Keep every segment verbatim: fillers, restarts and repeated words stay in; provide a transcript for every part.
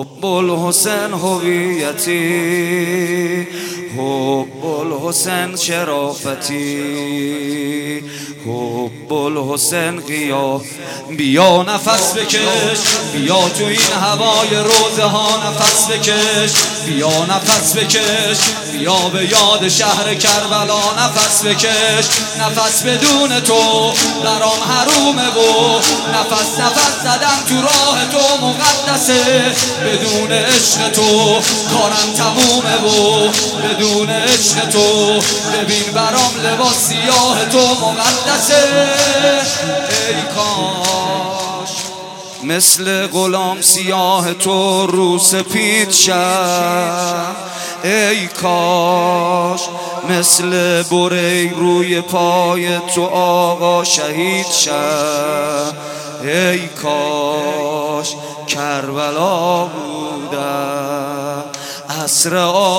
حب الحسین هویتی، حب الحسین شرافتی، حب الحسین قیا. بیا نفس بکش، بیا تو این هوای روزه ها نفس بکش، بیا نفس بکش، بیا به یاد شهر کربلا نفس بکش. نفس بدون تو برام حرومه و نفس نفس زدن تو راه تو مقدسه. بدون عشق تو کارم تمومه و بدون عشق تو ببین برام لباس سیاه تو مقدسه. ای کاش مثل غلام سیاه تو رو سپید شد، ای کاش مثل بری روی پای تو آقا شهید شد، ای کاش کربلا بودم عصر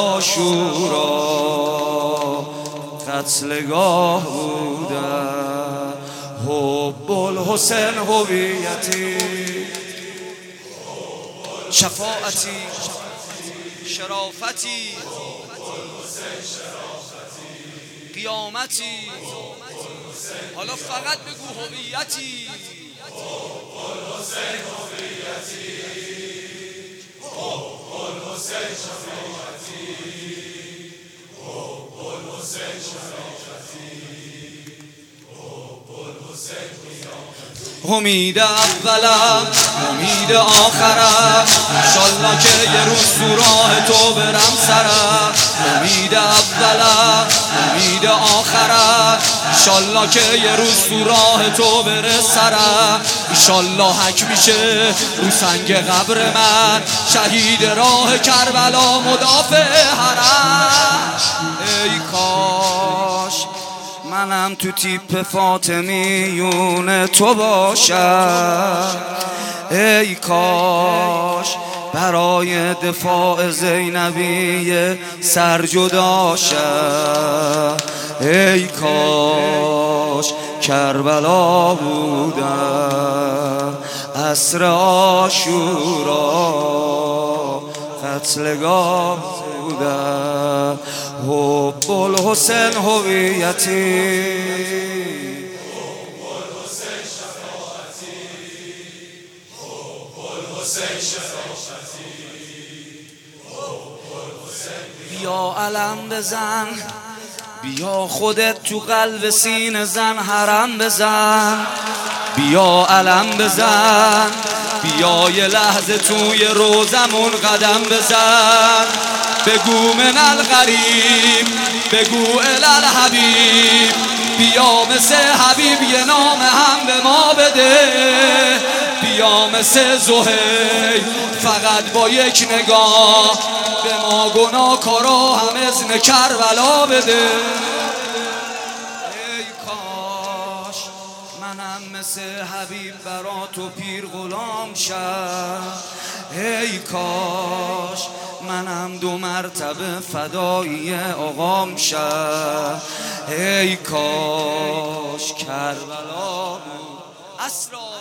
عاشورا قتلگاه بودم. حب الحسین هویتی، شفاعتی، شرافتی، قیامتی. حالا فقط بگو هویتی. امید اولم امید آخرم، انشالله که یه روز تو راه تو برم سرم. امید اولم امید آخرم، انشالله که یه روز تو راه تو بره سرم. انشالله حک میشه رو سنگ قبر من، شهید راه کربلا مدافع حرم. ای کاش منم تو تیپ فاطمیون تو باشم، ای کاش برای دفاع زینبی سرجدا شم، ای کاش کربلا بودم عصر عاشورا قتلگاه بودم. حب الحسین هویتی، حب الحسین شفاعتی، حب الحسین شفاعتی، حب الحسین. بیا علم بزن، بیا خودت تو قلب سینه زن حرم بزن. بیا علم بزن، بیا یه لحظه توی روزمون قدم بزن. بگو من الغریب، بگو الالحبیب، بیا مثل حبیب یه نام هم به ما بده. بیا مثل زهیر فقط با یک نگاه به ما گناهکارا هم اذن کربلا بده. ای کاش منم مثل حبیب برا تو پیر غلام شم، ای کاش منم دو مرتبه فدایی آقام شم، ای کاش کربلا بود اسرا